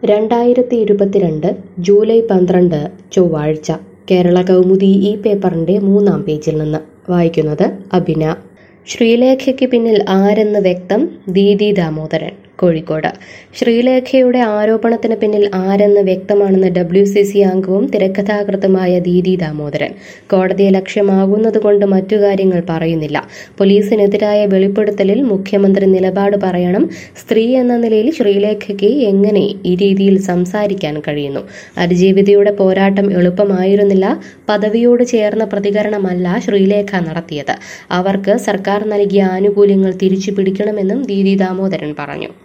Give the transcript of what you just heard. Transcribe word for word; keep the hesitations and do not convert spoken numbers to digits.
രണ്ടായിരത്തി ഇരുപത്തിരണ്ട് ജൂലൈ പന്ത്രണ്ട് ചൊവ്വാഴ്ച കേരള കൗമുദി ഈ പേപ്പറിന്റെ മൂന്നാം പേജിൽ നിന്ന് വായിക്കുന്നത് അഭിന. ശ്രീലേഖയ്ക്ക് പിന്നിൽ ആരെന്ന് വ്യക്തം, ദീദി ദാമോദരൻ. കോഴിക്കോട്. ശ്രീലേഖയുടെ ആരോപണത്തിന് പിന്നിൽ ആരെന്ന് വ്യക്തമാണെന്ന് ഡബ്ല്യു സി സി അംഗവും തിരക്കഥാകൃത്തുമായ ദീദി ദാമോദരൻ. കോടതിയെ ലക്ഷ്യമാകുന്നതുകൊണ്ട് മറ്റു കാര്യങ്ങൾ പറയുന്നില്ല. പോലീസിനെതിരായ വെളിപ്പെടുത്തലിൽ മുഖ്യമന്ത്രി നിലപാട് പറയണം. സ്ത്രീ എന്ന നിലയിൽ ശ്രീലേഖയ്ക്ക് എങ്ങനെ ഈ രീതിയിൽ സംസാരിക്കാൻ കഴിയുന്നു? അതിജീവിതയുടെ പോരാട്ടം എളുപ്പമായിരുന്നില്ല. പദവിയോട് ചേർന്ന പ്രതികരണമല്ല ശ്രീലേഖ നടത്തിയത്. അവർക്ക് സർക്കാർ നൽകിയ ആനുകൂല്യങ്ങൾ തിരിച്ചു പിടിക്കണമെന്നും ദീദി ദാമോദരൻ പറഞ്ഞു.